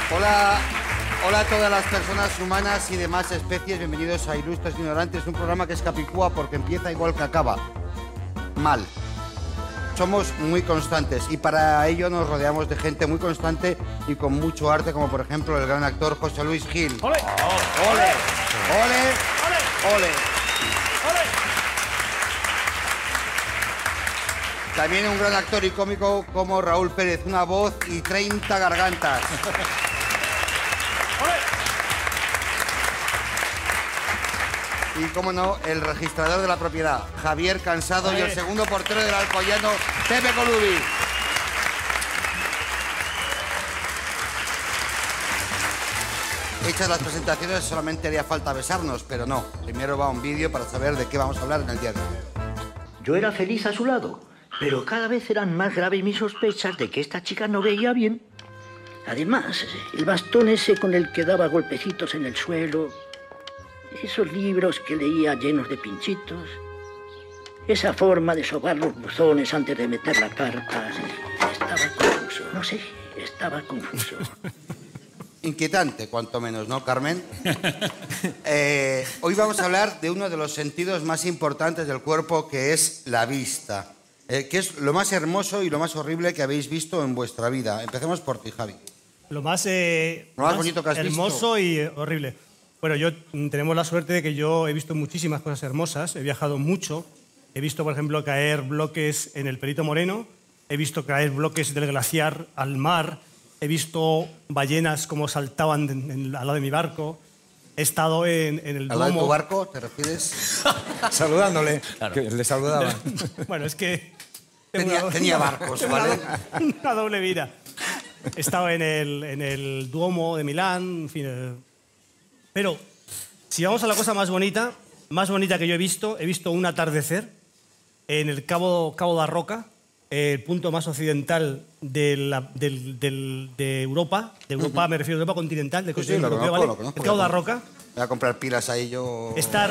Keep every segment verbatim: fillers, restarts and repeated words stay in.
Hola, hola a todas las personas humanas y demás especies, bienvenidos a Ilustres Ignorantes, un programa que es capicúa porque empieza igual que acaba, mal. Somos muy constantes y para ello nos rodeamos de gente muy constante y con mucho arte, como por ejemplo el gran actor José Luis Gil. ¡Ole! ¡Ole! ¡Ole! ¡Ole! ¡Ole! También un gran actor y cómico como Raúl Pérez, una voz y treinta gargantas. Y, cómo no, el registrador de la propiedad, Javier Cansado, y el segundo portero del Alcoyano, Pepe Colubi. Hechas las presentaciones, solamente haría falta besarnos, pero no. Primero va un vídeo para saber de qué vamos a hablar en el día de hoy. Yo era feliz a su lado, pero cada vez eran más graves mis sospechas de que esta chica no veía bien. Además, el bastón ese con el que daba golpecitos en el suelo, esos libros que leía llenos de pinchitos, esa forma de sobar los buzones antes de meter la carta, estaba confuso. No sé, estaba confuso. Inquietante, cuanto menos, ¿no, Carmen? Eh, hoy vamos a hablar de uno de los sentidos más importantes del cuerpo, que es la vista. Eh, que es lo más hermoso y lo más horrible que habéis visto en vuestra vida. Empecemos por ti, Javi. Lo más, eh, lo más, más bonito que has hermoso visto. y eh, horrible. Bueno, yo tenemos la suerte de que yo he visto muchísimas cosas hermosas, he viajado mucho, he visto, por ejemplo, caer bloques en el Perito Moreno, he visto caer bloques del glaciar al mar, he visto ballenas como saltaban en, en, al lado de mi barco, he estado en, en el Duomo. ¿Al lado de tu barco te refieres? Saludándole, claro. Que le saludaba. Bueno, es que... Tenía, una, tenía barcos, ¿vale? Una, una doble vida. He estado en el, en el Duomo de Milán, en fin... Eh, Pero, si vamos a la cosa más bonita, más bonita que yo he visto, he visto un atardecer en el Cabo, Cabo da Roca, el punto más occidental de, la, del, del, de Europa, de Europa, uh-huh. Me refiero a Europa continental, del continente sí, sí, europeo, conozco, ¿vale? Lo conozco, el Cabo da Roca. Voy a comprar pilas ahí yo... Estar,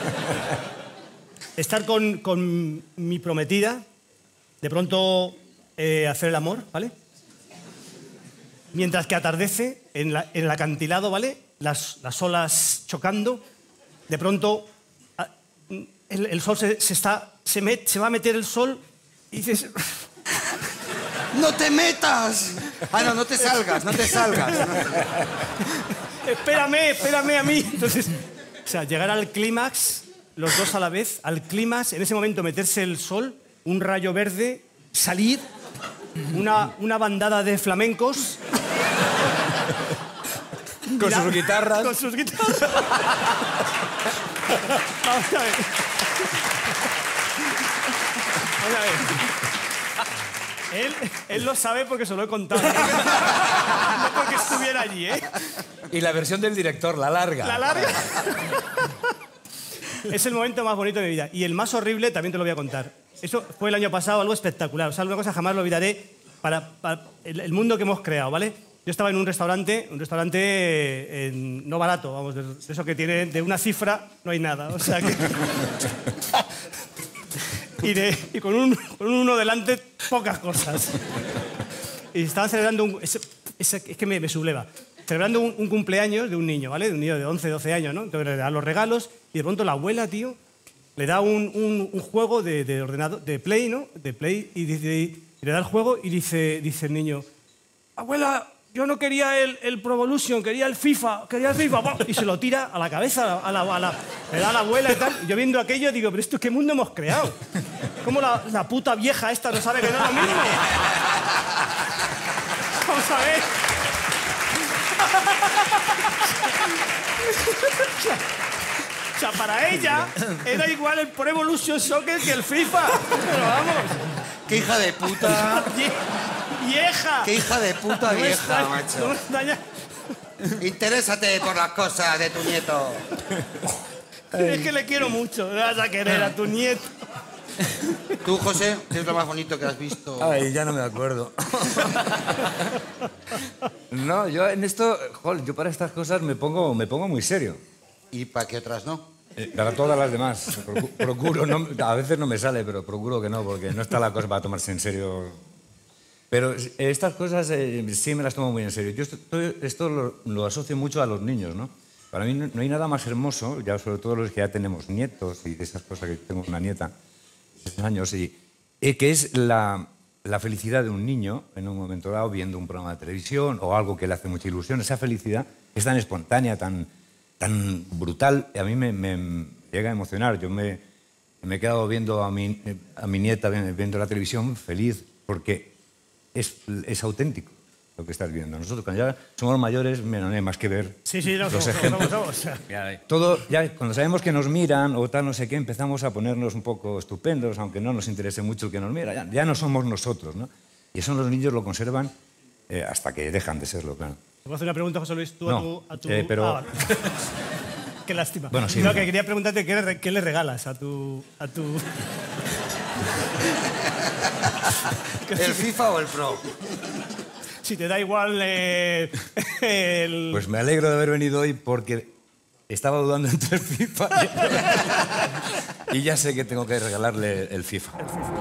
estar con, con mi prometida, de pronto eh, hacer el amor, ¿vale? Mientras que atardece en, la, en el acantilado, ¿vale? Las, las olas chocando, de pronto el, el sol se, se, está, se, met, se va a meter el sol y dices... ¡No te metas! Ah, no, no te salgas, no te salgas. espérame, espérame a mí. Entonces, o sea, llegar al clímax, los dos a la vez, al clímax, en ese momento meterse el sol, un rayo verde, salir, una, una bandada de flamencos... Con Mira, sus guitarras. Con sus guitarras. Vamos a ver. Vamos a ver. Él, él lo sabe porque se lo he contado. No porque estuviera allí, ¿eh? Y la versión del director, la larga. La larga. Es el momento más bonito de mi vida. Y el más horrible también te lo voy a contar. Eso fue el año pasado, algo espectacular. O sea, una cosa jamás lo olvidaré para, para el, el mundo que hemos creado, ¿vale? Yo estaba en un restaurante, un restaurante eh, en, no barato, vamos, de, de eso que tiene de una cifra no hay nada, o sea que... y, de, y con, un, con uno delante, pocas cosas. Y estaban celebrando un... Es, es, es que me, me subleva. Celebrando un, un cumpleaños de un niño, ¿vale? De un niño de once, doce años, ¿no? Entonces le dan los regalos y de pronto la abuela, tío, le da un, un, un juego de, de ordenador, de Play, ¿no? De Play, y, dice, y le da el juego y dice, dice el niño, abuela... Yo no quería el, el Pro Evolution, quería el FIFA, quería el FIFA. Y se lo tira a la cabeza, a la, a la, le da a la abuela y tal. Y yo viendo aquello digo, pero esto, ¿qué mundo hemos creado? ¿Cómo la, la puta vieja esta no sabe que no es lo mismo? Vamos a ver. O sea, para ella era igual el Pro Evolution Soccer que el FIFA. Pero vamos. ¡Qué hija de puta! ¡Vieja! ¡Qué hija de puta no vieja, está, macho! No está ya... Interésate por las cosas de tu nieto. Es que le quiero mucho. Le vas a querer a tu nieto. Tú, José, ¿qué es lo más bonito que has visto? Ay, ya no me acuerdo. No, yo en esto, joder, yo para estas cosas me pongo, me pongo muy serio. ¿Y para qué otras no? Eh, para todas las demás. Procuro, no, a veces no me sale, pero procuro que no, porque no está la cosa para tomarse en serio. Pero estas cosas eh, sí me las tomo muy en serio. Yo esto, esto lo, lo asocio mucho a los niños, ¿no? Para mí no, no hay nada más hermoso, ya sobre todo los que ya tenemos nietos y de esas cosas, que tengo una nieta de seis años, y, y que es la, la felicidad de un niño en un momento dado viendo un programa de televisión o algo que le hace mucha ilusión. Esa felicidad es tan espontánea, tan, tan brutal, y a mí me, me llega a emocionar. Yo me, me he quedado viendo a mi, a mi nieta viendo la televisión feliz porque es, es auténtico lo que estás viendo. Nosotros cuando ya somos mayores, no hay más que ver sí, sí, no, los somos, ejemplos. somos, somos. Todo, ya cuando sabemos que nos miran o tal, no sé qué, empezamos a ponernos un poco estupendos, aunque no nos interese mucho el que nos mira. Ya, ya no somos nosotros, ¿no? Y eso los niños lo conservan eh, hasta que dejan de serlo, claro. ¿Te puedo hacer una pregunta, José Luis? Tú no, a tu... A tu... Eh, pero... Ah, vale. Qué lástima. Bueno, sí. No, que quería preguntarte qué le, qué le regalas a tu... A tu... ¿El FIFA o el Pro? Si te da igual eh, el... Pues me alegro de haber venido hoy porque estaba dudando entre el FIFA y, y ya sé que tengo que regalarle el FIFA. El FIFA.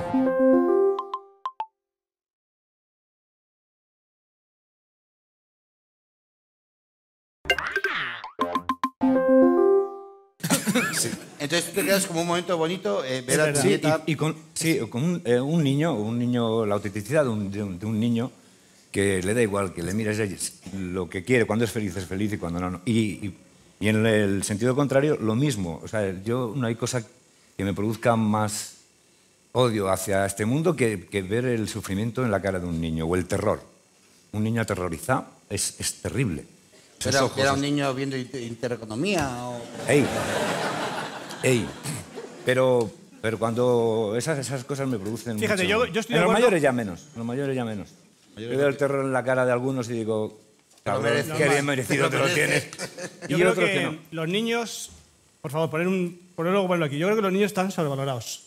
Sí. Entonces tú te quedas como un momento bonito eh, ver a tu Sí, nieta... y, y con, sí, con un, eh, un niño, un niño, la autenticidad de un, de, un, de un niño que le da igual, que le mires lo que quiere, cuando es feliz es feliz y cuando no, no. Y, y, y en el sentido contrario, lo mismo. O sea, yo no hay cosa que me produzca más odio hacia este mundo que, que ver el sufrimiento en la cara de un niño o el terror. Un niño aterrorizado es, es terrible. Sus Era, ojos, era un niño viendo inter- intereconomía o... ¡Ey! ¡Ey! Pero, pero cuando esas, esas cosas me producen Fíjate, mucho... yo- yo estoy En de los acuerdo- mayores ya menos, en los mayores ya menos. Yo veo el terror en la cara de algunos y digo... Cabrón, merece. qué bien merecido te lo tienes. Yo Y creo otros que, que no. los niños... Por favor, poner un, ponerlo ponerlo aquí. Yo creo que los niños están sobrevalorados.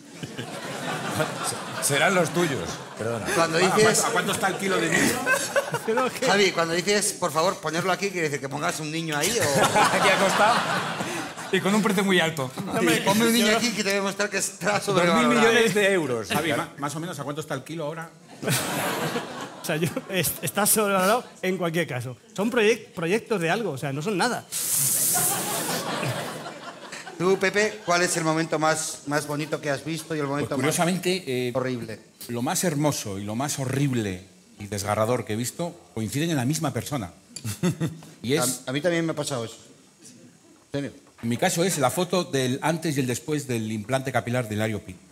Serán los tuyos. Perdona. Cuando ¿A dices... cuánto, a cuánto está el kilo de niño? Pero que- Javi, cuando dices, por favor, ponerlo aquí, ¿quiere decir que pongas un niño ahí o...? Aquí acostado y con un precio muy alto. Sí, ponme un niño aquí que te voy a demostrar que está Dos mil sobrevalorado. millones de euros. Javi, ma- más o menos, ¿a cuánto está el kilo ahora? O sea, yo, es- está sobrevalorado en cualquier caso. Son proyec- proyectos de algo, o sea, no son nada. Tú, Pepe, ¿cuál es el momento más, más bonito que has visto y el Pues momento más curiosamente, eh, horrible? lo más hermoso y lo más horrible y desgarrador que he visto coinciden en la misma persona. Y es, A, a mí también me ha pasado eso. ¿En serio? en mi caso, es la foto del antes y el después del implante capilar de Hilario Pi.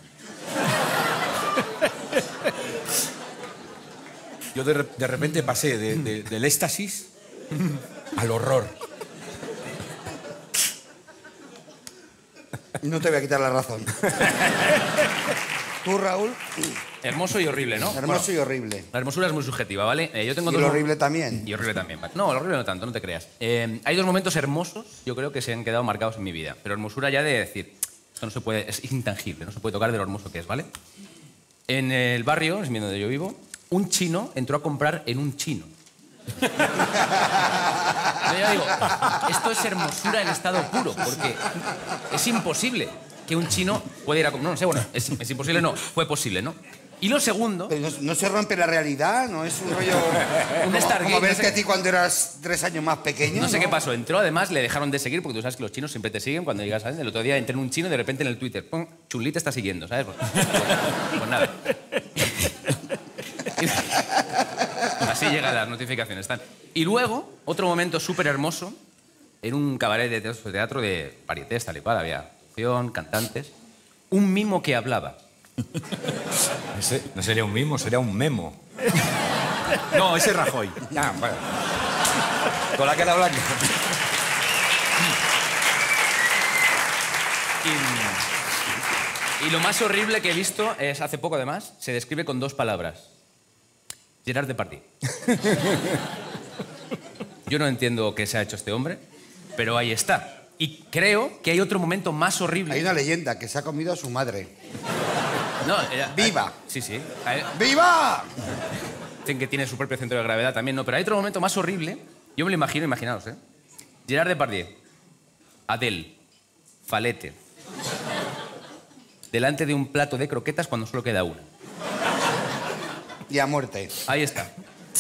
Yo de, re- de repente pasé de- de- del éxtasis al horror. No te voy a quitar la razón. Tú, Raúl, Hermoso y horrible, ¿no? hermoso Bueno, y horrible. la hermosura es muy subjetiva, ¿vale? Eh, yo tengo Y dos lo mo- horrible también. Y horrible también. ¿vale? No, lo horrible no tanto, no te creas. Eh, hay dos momentos hermosos, yo creo que se han quedado marcados en mi vida. Pero hermosura ya de decir, esto no se puede, es intangible, no se puede tocar de lo hermoso que es, ¿vale? En el barrio, es donde yo vivo, un chino entró a comprar en un chino. Yo ya digo, esto es hermosura en estado puro, porque es imposible que un chino pueda ir a... com- No, no sé, bueno, es, es imposible, no, fue posible, ¿no? Y lo segundo... Pero no, no se rompe la realidad, no es un rollo... Un como, Stargate, como no verte sé- a ti cuando eras tres años más pequeño. No sé qué pasó, entró, además le dejaron de seguir, porque tú sabes que los chinos siempre te siguen cuando llegas, ¿sabes? El otro día entré en un chino y de repente en el Twitter, ¡pum! Chun-Li te está siguiendo, ¿sabes? Pues, pues- pues nada. Así llegan las notificaciones. Están. Y luego, otro momento súper hermoso, en un cabaret de teatro, teatro de varietés, tal y cual, había acción, cantantes, un mimo que hablaba. Ese no sería un mimo, sería un memo. No, ese es Rajoy. Ah, bueno. Con la cara blanca. Y, y lo más horrible que he visto es, hace poco además, se describe con dos palabras. Gerard Depardieu. Yo no entiendo qué se ha hecho este hombre, pero ahí está. Y creo que hay otro momento más horrible. Hay una leyenda que se ha comido a su madre. No, era- ¡Viva! Sí, sí. Hay- ¡Viva! Dicen que tiene su propio centro de gravedad también, no, pero hay otro momento más horrible. Yo me lo imagino, imaginaos, ¿eh? Gerard Depardieu, Adele, Falete, delante de un plato de croquetas cuando solo queda una. y a muerte. Ahí está.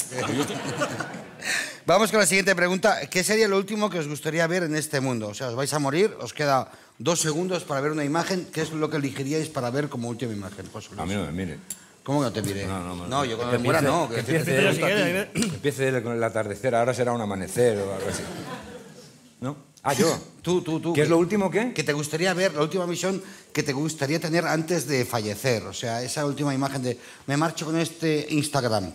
Vamos con la siguiente pregunta. ¿Qué sería lo último que os gustaría ver en este mundo? O sea, os vais a morir, os queda dos segundos para ver una imagen. ¿Qué es lo que elegiríais para ver como última imagen? José Luis? A mí no me mire. ¿Cómo que no te mire? No, no, no. No, yo cuando Que me muera empiece- no. que Que empiece- te Pero si pregunto a ti. quieres, Que empiece con el atardecer, ahora será un amanecer o algo así. ¿No? Ah, yo. Tú, tú, tú. ¿Qué es lo último qué? Que te gustaría ver, la última misión que te gustaría tener antes de fallecer. O sea, esa última imagen de me marcho con este Instagram.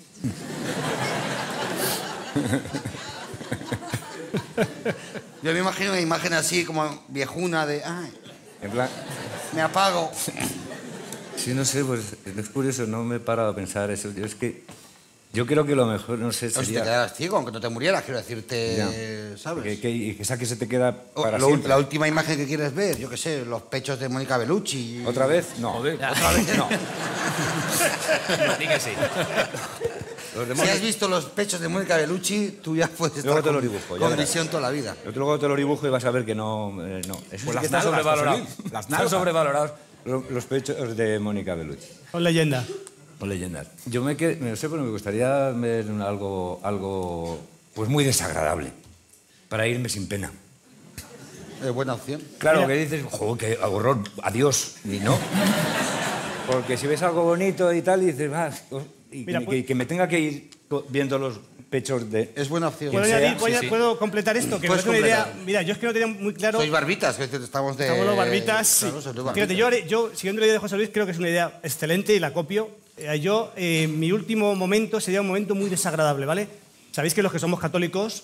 Yo me imagino una imagen así como viejuna de, ay, En plan... me apago. Sí, no sé, pues es curioso, no me he parado a pensar eso. Yo es que... Yo creo que lo mejor, no sé, O si te sería... quedaras ciego, aunque no te murieras, quiero decirte, Ya. ¿sabes? Que, que, y que esa que se te queda O para lo- siempre. la última imagen que quieres ver, yo qué sé, los pechos de Mónica Bellucci. ¿Otra vez? No. Joder. ¿Otra vez? No. Di que sí. Los Si demás- has visto los pechos de Mónica Bellucci, tú ya puedes estar Luego te con, lo dibujo, ya con verás. visión toda la vida. Yo luego te lo dibujo y vas a ver que no... eh, no. Eso sí Pues las que está nalgas, sobrevalorado. José Luis, las Están nalgas. sobrevalorados lo- los pechos de Mónica Bellucci. Son leyenda. O leyendas. Yo me, que, no sé, pero me gustaría ver un- algo, algo pues muy desagradable. Para irme sin pena. Es buena opción. Claro, Mira. que dices, joder, qué horror, adiós. Y no. Porque si ves algo bonito y tal, y dices, ah, y Mira, que, pues- que- que me tenga que ir co- viendo los pechos de... Es buena opción. ¿Puedo, sea, añadir- sí, puedo- sí. puedo completar esto? Que me Puedes parece una idea... completar. Mira, yo es que no tenía muy claro... Sois barbitas, que estamos de... Estamos los barbitas, sí. Claro, sois los Fíjate, barbitas. yo, haré- yo, siguiendo la idea de José Luis, creo que es una idea excelente y la copio. Eh, yo, eh, mi último momento sería un momento muy desagradable, ¿vale? Sabéis que los que somos católicos...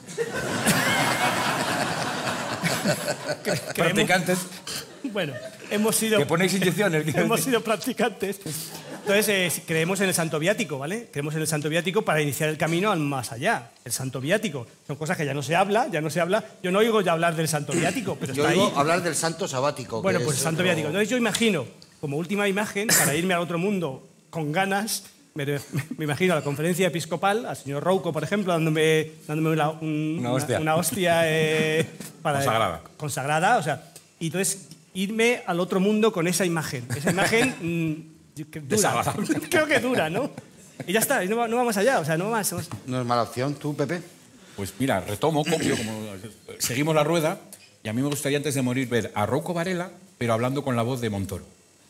cre- creemos- Practicantes. Bueno, hemos sido... Que ponéis inyecciones. quiero hemos decir. sido practicantes. Entonces, eh, creemos en el santo viático, ¿vale? Creemos en el santo viático para iniciar el camino al más allá. El santo viático. Son cosas que ya no se habla, ya no se habla. Yo no oigo ya hablar del santo viático, pero Yo está oigo ahí. hablar del santo sabático. que Bueno, es pues el santo otro- viático. Entonces yo imagino, como última imagen, para irme al otro mundo con ganas, me, me imagino a la conferencia episcopal, al señor Rouco, por ejemplo, dándome, dándome una, un- Una hostia. una hostia, eh, para- Consagrada. consagrada, o sea, y entonces irme al otro mundo con esa imagen. Esa imagen mm, yo- que dura. Desagradable. Creo que dura, ¿no? Y ya está, y no, va- no vamos allá, o sea, no más. no más. No es mala opción. ¿Tú, Pepe? Pues mira, retomo, copio, como seguimos la rueda, y a mí me gustaría antes de morir ver a Rocco Varela, pero hablando con la voz de Montoro.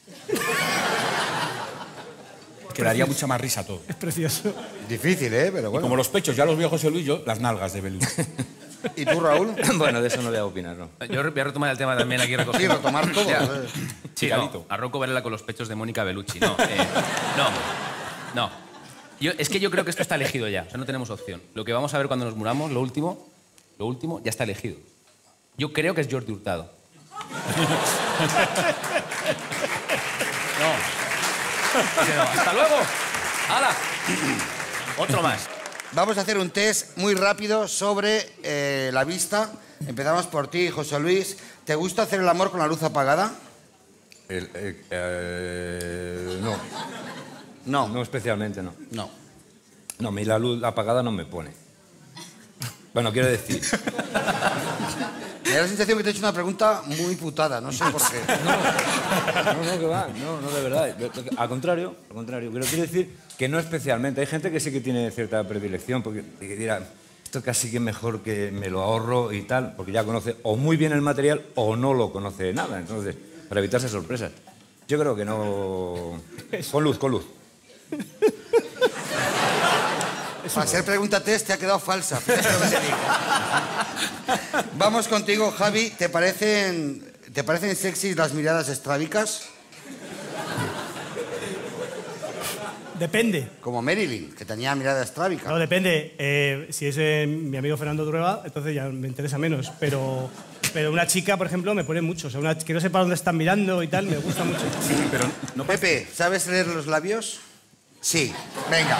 Que daría mucha más risa todo. Es precioso. Difícil, ¿eh? Pero Y bueno. como los pechos ya los vio José Luis, yo las nalgas de Bellucci. ¿Y tú, Raúl? Bueno, de eso no voy a opinar, ¿no? Yo voy a retomar el tema también aquí Sí, recogido. retomar todo. Ya. ¿sabes? Sí, no, Chicarito. a Rocco Varela con los pechos de Mónica Bellucci. No, eh, no, no. Yo, es que yo creo que esto está elegido ya, o sea, no tenemos opción. Lo que vamos a ver cuando nos muramos, lo último, lo último, ya está elegido. Yo creo que es Jordi Hurtado. No. Que no. ¡Hasta luego! ¡Hala! Otro más. Vamos a hacer un test muy rápido sobre eh, la vista. Empezamos por ti, José Luis. ¿Te gusta hacer el amor con la luz apagada? El- eh, eh, no, No. no especialmente, no. No. No, a mí la luz apagada no me pone. Bueno, quiero decir... Me da la sensación que te he hecho una pregunta muy putada. No sé por qué. No, no, que va, no, no, de verdad. Al contrario, al contrario. Pero quiero decir que no especialmente. Hay gente que sí que tiene cierta predilección, porque que dirá, esto casi que mejor que me lo ahorro y tal, porque ya conoce o muy bien el material o no lo conoce nada. Entonces, para evitarse sorpresas. Yo creo que no... Con luz, con luz. Para ser pregunta test te ha quedado falsa. Fíjate lo que te digo. Vamos contigo, Javi. ¿Te parecen, ¿Te parecen sexys las miradas estrábicas? Depende. Como Marilyn, que tenía mirada estrábica. No, depende. Eh, si es eh, mi amigo Fernando Trueba, entonces ya me interesa menos. Pero, pero una chica, por ejemplo, me pone mucho. O sea, una, que no sepa dónde están mirando y tal, me gusta mucho. Pero no Pepe, ¿sabes leer los labios? Sí. Venga.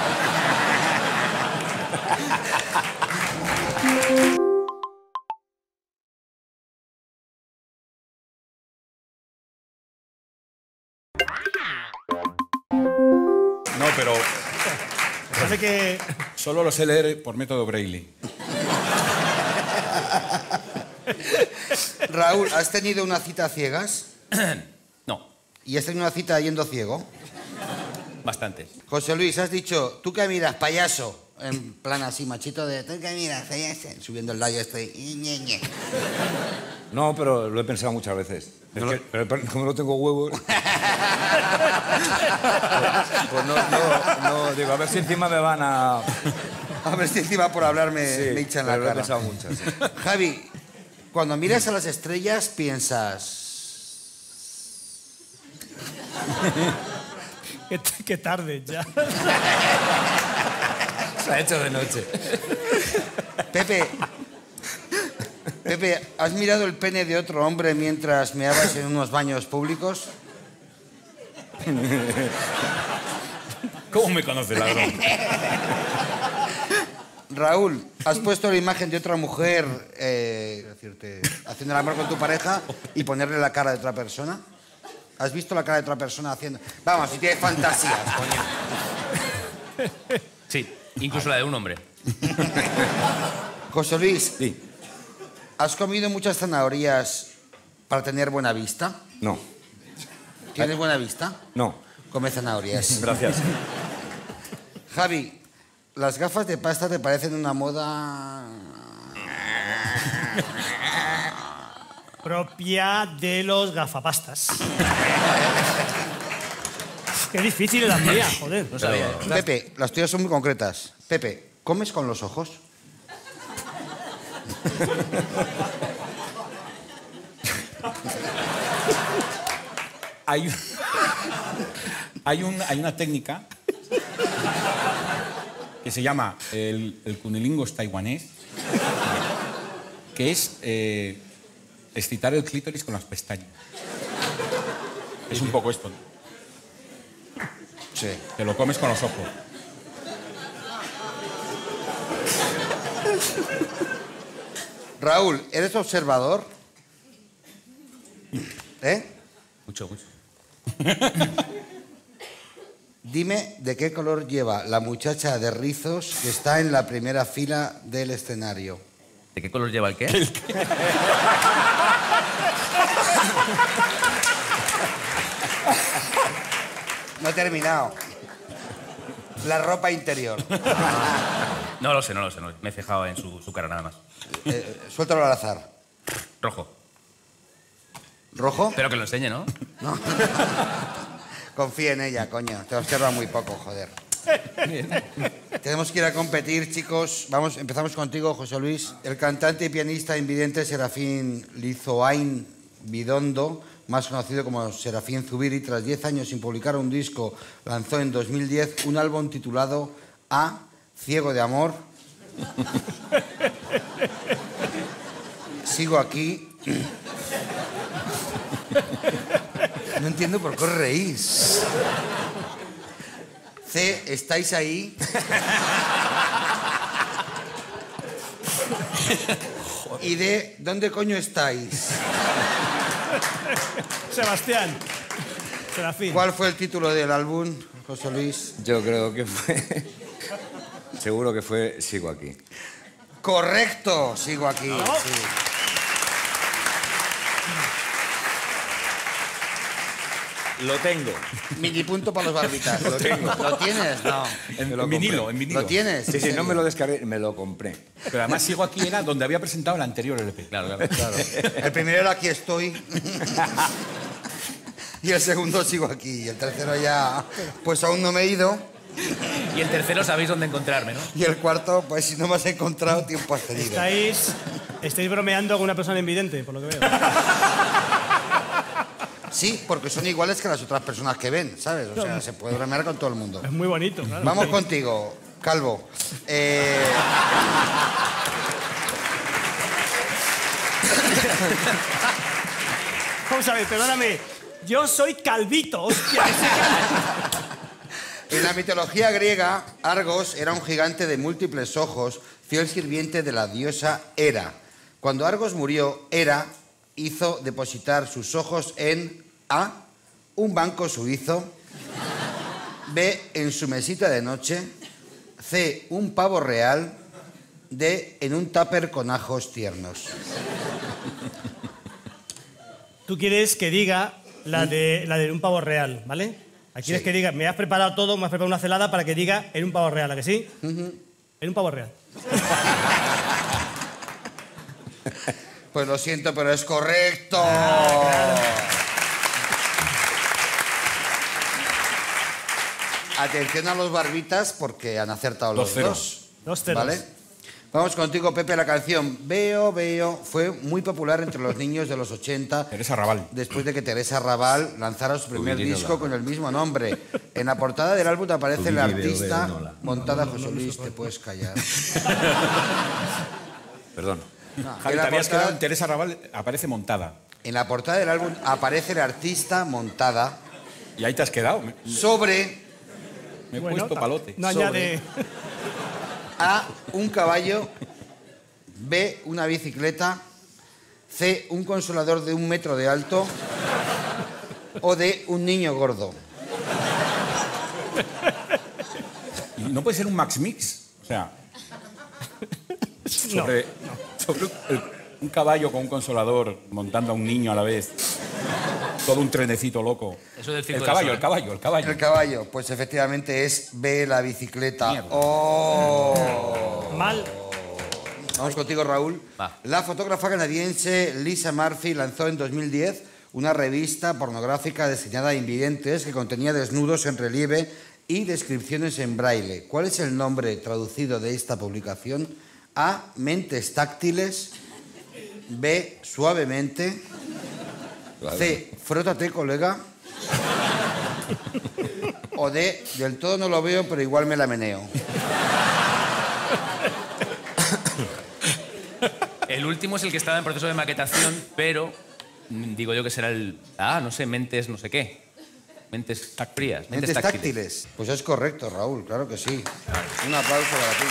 No, pero Parece que... solo lo sé leer por método Braille. Raúl, ¿has tenido una cita a ciegas? No. ¿Y has tenido una cita yendo ciego? Bastantes. José Luis, has dicho, ¿tú qué miras, payaso? En plan así, machito de, ¿tú qué miras, payaso? Subiendo el labio estoy... ñe, ñe. No, pero lo he pensado muchas veces. Es No que, lo- pero, pero como no tengo huevos... pues no, no, no, digo, a ver si encima me van a... A ver si encima por hablarme Sí, me echan la pero lo he cara. pensado mucho, sí. Javi, cuando miras a las estrellas piensas... Qué, qué tarde ya. Se ha hecho de noche. Pepe, Pepe, ¿has mirado el pene de otro hombre mientras meabas en unos baños públicos? ¿Cómo me conoce, ladrón? Raúl, ¿has puesto la imagen de otra mujer eh, decirte, haciendo el amor con tu pareja y ponerle la cara de otra persona? ¿Has visto la cara de otra persona haciendo...? Vamos, si tienes fantasías, coño. Sí, incluso la de un hombre. José Luis, Sí. ¿has comido muchas zanahorias para tener buena vista? No, ¿Tienes buena vista? no. Come zanahorias. Gracias. Javi, ¿las gafas de pasta te parecen una moda...? Propia de los gafapastas. Qué difícil la mía, joder. No sabía. ¿eh? Pepe, las tuyas son muy concretas. Pepe, ¿comes con los ojos? Hay, un- hay, un- hay una técnica que se llama el, el cunilingus taiwanés, que es eh, excitar el clítoris con las pestañas. Es un poco esto, ¿no? Sí. Te lo comes con los ojos. Raúl, ¿eres observador? ¿Eh? Mucho, mucho. Dime de qué color lleva la muchacha de rizos que está en la primera fila del escenario. ¿De qué color lleva el qué? No he terminado. La ropa interior. No lo sé, no lo sé. No. Me he fijado en su, su cara nada más. Eh, suéltalo al azar. Rojo. ¿Rojo? Espero que lo enseñe, ¿no? Confía en ella, coño. Te observa muy poco, joder. Tenemos que ir a competir, chicos. Vamos, empezamos contigo, José Luis. El cantante y pianista invidente Serafín Lizoain Bidondo, más conocido como Serafín Zubiri, tras diez años sin publicar un disco, lanzó en dos mil diez un álbum titulado A, Ciego de Amor. Sigo aquí. No entiendo por qué os reís. C, ¿estáis ahí? Y D, ¿dónde coño estáis? Sebastián. Serafín. ¿Cuál fue el título del álbum, José Luis? Yo creo que fue... Seguro que fue Sigo aquí. Correcto, sigo aquí. Sí. Lo tengo. Mini punto para los barbitas. Lo tengo. ¿Lo tienes? No. En, Me lo en vinilo, compré. en vinilo. ¿Lo tienes? Sí, sí, no me lo descargué, me lo compré. Pero además sigo aquí, era donde había presentado el anterior L P. Claro, claro. Claro. El primero era Aquí estoy. Y el segundo sigo aquí. Y el tercero ya, pues aún no me he ido. Y el tercero sabéis dónde encontrarme, ¿no? Y el cuarto, pues si no me has encontrado, tiempo has tenido. Estáis, estáis bromeando con una persona invidente, por lo que veo. Sí, porque son iguales que las otras personas que ven, ¿sabes? O sea, se puede bromear con todo el mundo. Es muy bonito, claro. Vamos contigo, Calvo. Eh... Vamos a ver, perdóname. Yo soy calvito, hostia. ese cal- En la mitología griega, Argos era un gigante de múltiples ojos, fiel sirviente de la diosa Hera. Cuando Argos murió, Hera hizo depositar sus ojos en A, un banco suizo, B, en su mesita de noche, C, un pavo real, D, en un tupper con ajos tiernos. Tú quieres que diga la de, la de un pavo real, ¿vale? Aquí Sí. quieres que diga, me has preparado todo, me has preparado una celada para que diga en un pavo real, ¿a que sí? En un pavo real. Pues lo siento, pero es correcto. Atención a los barbitas porque han acertado los Dos ceros. dos. Dos ceros. ¿Vale? Vamos contigo, Pepe, la canción Veo, Veo fue muy popular entre los niños de los ochenta. Teresa Raval. Después de que Teresa Raval lanzara su primer Uy, disco con el mismo nombre. En la portada del álbum aparece Uy, la veo, artista veo, Nola. montada. José Luis, te puedes callar. Perdón. No, Javi, en, te la habías portada, quedado en Teresa Raval, aparece montada. en la portada del álbum aparece la artista montada Y ahí te has quedado. Me, sobre me he Bueno, puesto ta- palote. No Sobre. añade... A, un caballo, B, una bicicleta, C, un consolador de un metro de alto o D, un niño gordo. Y no puede ser un Max Mix. O sea, No. sobre, sobre el- un caballo con un consolador montando a un niño a la vez. Todo un trenecito loco. Eso del circo El del caballo, sol, el caballo, el caballo. El caballo, pues efectivamente es B, la bicicleta. Mierda. Oh. Mal. Vamos contigo, Raúl. Va. La fotógrafa canadiense Lisa Murphy lanzó en dos mil diez una revista pornográfica destinada a invidentes que contenía desnudos en relieve y descripciones en braille. ¿Cuál es el nombre traducido de esta publicación? A, mentes táctiles. B, suavemente. C, frótate, colega. O D, del todo no lo veo, pero igual me la meneo. El último es el que estaba en proceso de maquetación, pero mm, digo yo que será el... Ah, no sé, mentes no sé qué. Mentes frías. Mentes, Mentes táctiles. táctiles. Pues es correcto, Raúl, claro que sí. Un aplauso para ti.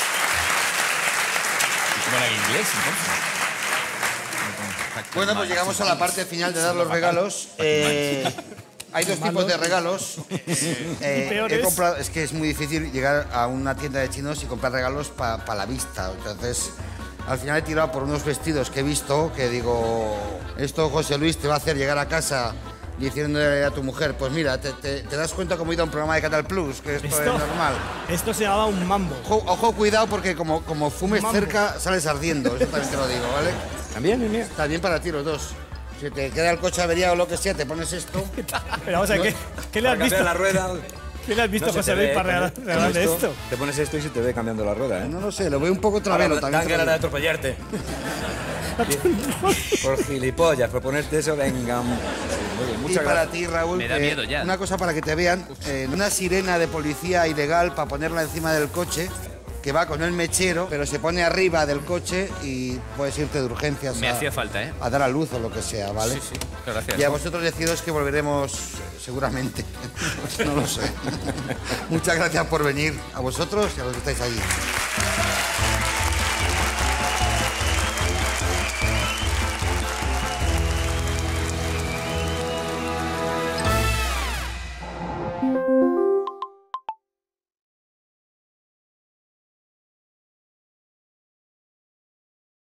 ¿Y cómo era en inglés, entonces? Bueno, pues llegamos a la parte final de dar los regalos. Eh, hay dos tipos de regalos. Eh, peores. he comprado, es que es muy difícil llegar a una tienda de chinos y comprar regalos para la vista. Entonces, al final he tirado por unos vestidos que he visto que digo, esto José Luis te va a hacer llegar a casa diciéndole a tu mujer, pues mira, te, te- te das cuenta cómo he ido a un programa de Canal Plus, que esto, Esto, es normal. esto se llamaba un mambo. Ojo, ojo, cuidado, porque como, como fumes Mambo. cerca, sales ardiendo. Eso también te lo digo, ¿vale? ¿También, niña? También para ti los dos. Si te queda el coche averiado o lo que sea, te pones esto. Pero vamos a ver, ¿qué, ¿qué le has visto? la rueda. ¿Qué le has visto, No se José te Luis, ve, para con- regalar- con regalarle esto? Te pones esto y se te ve cambiando la rueda, ¿eh? No lo sé, lo veo un poco travelo también. te lo digo. atropellarte. Por gilipollas, por ponerte eso, venga. Muy bien, Y muchas para gracias. ti, Raúl, Me da eh, miedo ya. una cosa para que te vean. eh, una sirena de policía ilegal para ponerla encima del coche, que va con el mechero, pero se pone arriba del coche y puedes irte de urgencias Me a, hacía falta, ¿eh? a dar a luz o lo que sea, ¿vale? Sí, sí. Muchas gracias. Y a vosotros deciros que volveremos eh, seguramente. No lo sé. Muchas gracias por venir, a vosotros y a los que estáis allí.